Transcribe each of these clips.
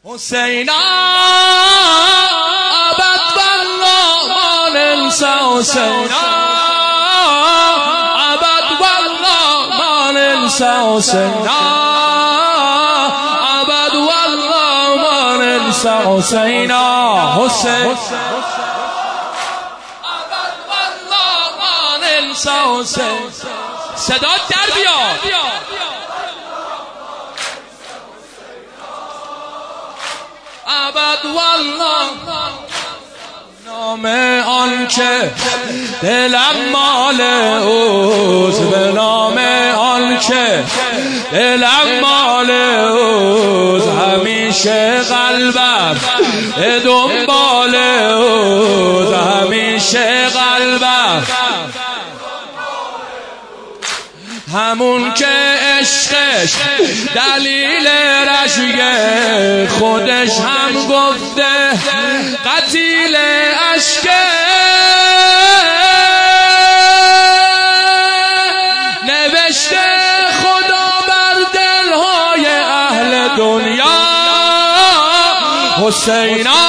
حسینا ابد والله ما ننسى حسینا ابد والله ما ننسى حسینا ابد والله ما ننسى حسینا حسین ابد والله ما ننسى حسین صدا در بیاد ابد والله نام آن که دلم مال اوست به نام آن که دلم مال اوست همیشه قلبم دنبال اوست همیشه قلبم همون که عشقش دلیل رشک خودش هم گفته قتیل عشق نوشته خدا بر دلهای اهل دنیا حسینا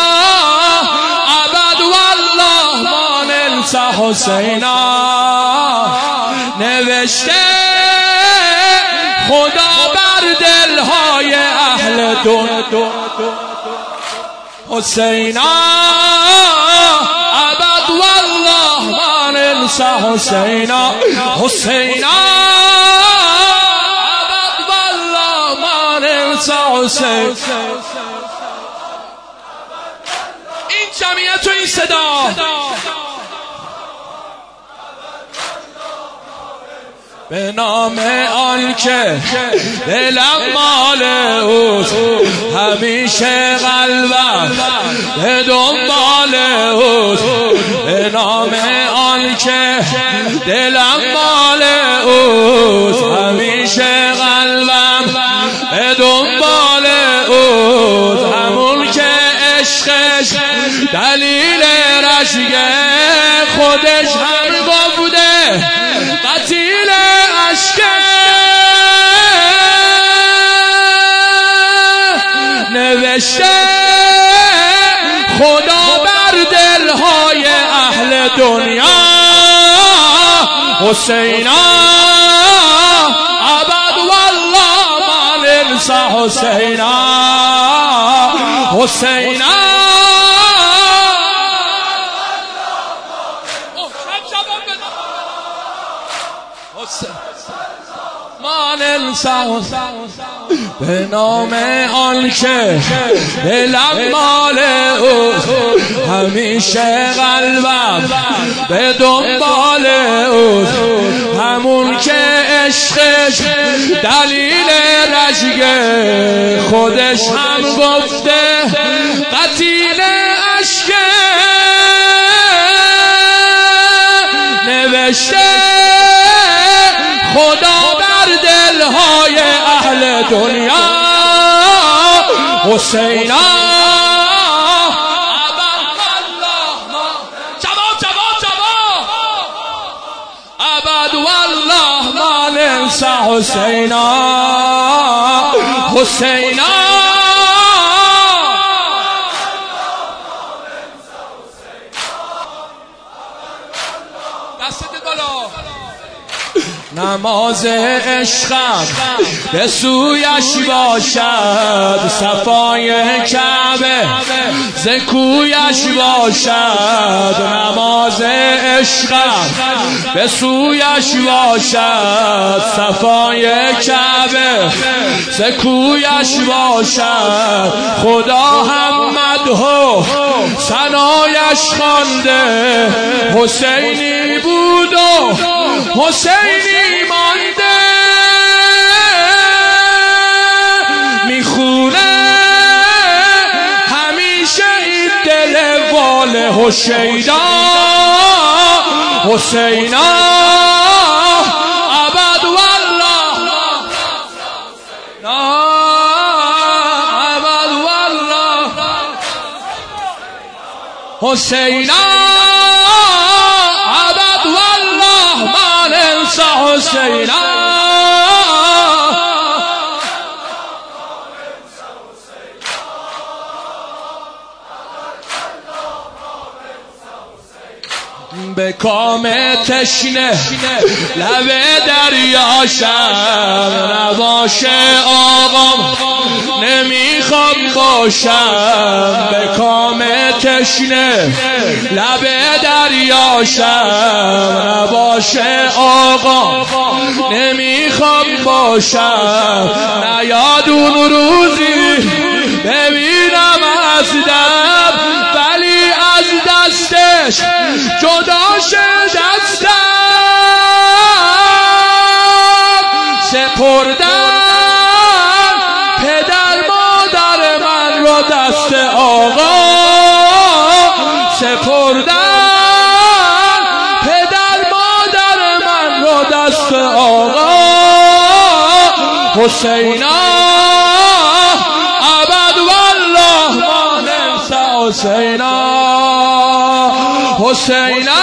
ابد والله ما ننسى حسینا نوشته خدا بر دلهای اهل دنیا حسینا ابد والله ما ننسى حسینا حسینا ابد والله ما ننسى حسین این جمعیت و این صدا به نام آن که دلم مال اوست همیشه قلبم به دنبال اوست به نام آن که دلم مال اوست همیشه قلبم به دنبال اوست همون که عشقش دلیل رشک خودش هم گفته قتیل عشق نوشته خدا بر دلهای اهل دنیا حسینا ابد والله ما ننسى حسینا حسینا ما ننسى به نام آن که دلم مال اوست همیشه قلبم به دنبال اوست همون که عشقش دلیل رشک خودش هم گفته قتیل عشق نوشته خدا بر دلهای اهل دنیا حسینا ابد والله ما جواب ابد والله ما ننسى حسینا حسینا دستت بالا نماز عشقم به سویش باشد صفای کعبه ز کویش باشد نماز عشقم به سویش باشد صفای کعبه ز کویش باشد خدا هم مدح و ثنایش خوانده حسینی بود و حسینی مانده میخونه همیشه این دل وال حسینا حسینا ابد والله ابد والله حسینا ابد والله ما ننسى حسینا به کام تشنه لب دریاشم نباشه آقام نمیخوام باشم به کام تشنه لب دریاشم نباشه آقام نمیخوام باشم نیاد اون روزی ببینم از دم ولی از دستش جدا شه دستم سپردم پدر مادر من رو دست آقا سپردم پدر مادر من رو دست آقا حسینا ابد والله ما ننسى حسینا حسینا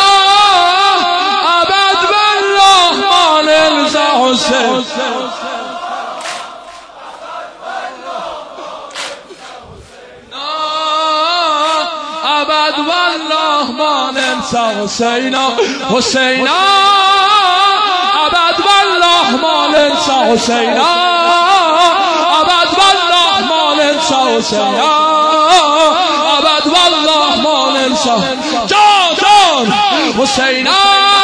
ابد والله ما ننسى حسینا ابد والله ما ننسى حسینا حسینا ابد والله ما ننسى حسینا ابد والله ما ننسى حسینا ابد والله ما ننسى جان حسینا